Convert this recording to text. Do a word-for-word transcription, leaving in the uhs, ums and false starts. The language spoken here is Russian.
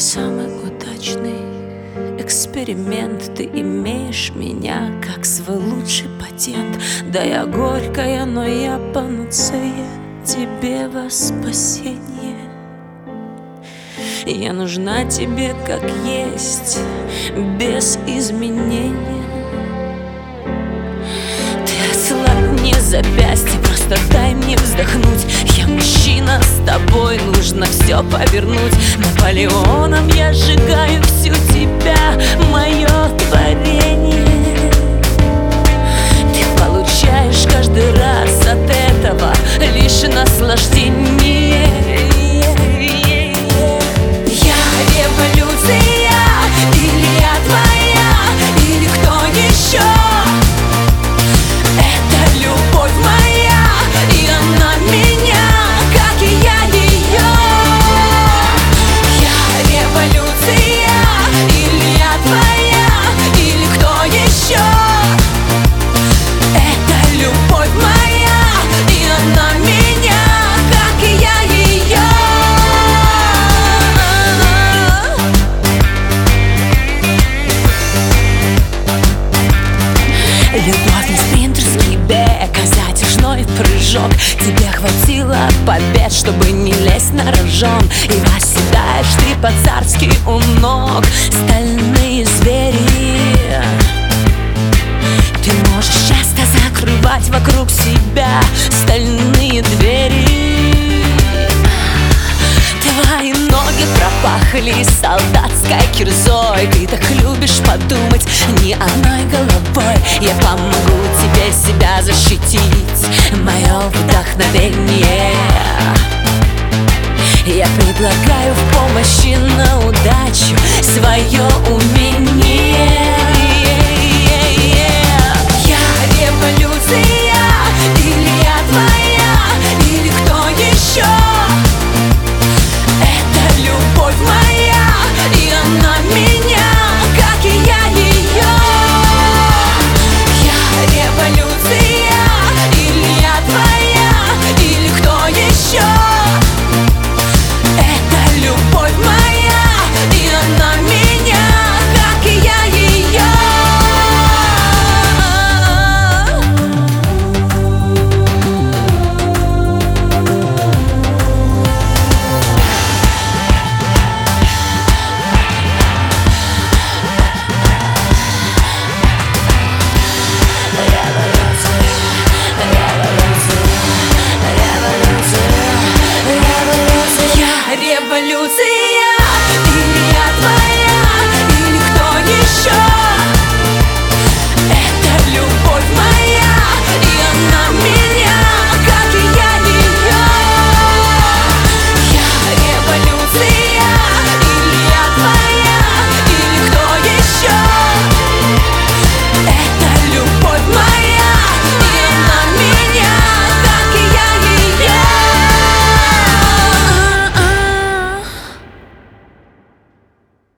самый удачный эксперимент. Ты имеешь меня как свой лучший патент. Да, я горькая, но я панацея тебе во спасение. Я нужна тебе как есть, без изменения. Ты ослабь мне запястье, просто дай мне вздохнуть. Я мужчина, с тобой нужно все повернуть. Наполеоном я сжигаю всю тебя, мое творение. Ты получаешь каждый раз от этого лишь наслаждение. Я революция, или я твоя, или кто еще? Это любовь моя, и она меня, как и я ее. Я революция, или я твоя, или кто еще? Это любовь моя, и она меня, как и я ее. Любовь не спринтерский бег, а затяжной прыжок. Тебе хватило побед, чтобы не лезть на рожон. И восседаешь ты по-царски у ног стальные звери. Ты можешь часто закрывать вокруг себя стальные двери. Твои ноги пропахли солдатской кирзой. Ты так любишь подумать не одной головой. Я помогу тебе себя защитить, мое вдохновение. Я предлагаю в помощи на удачу свое умение. Я революция.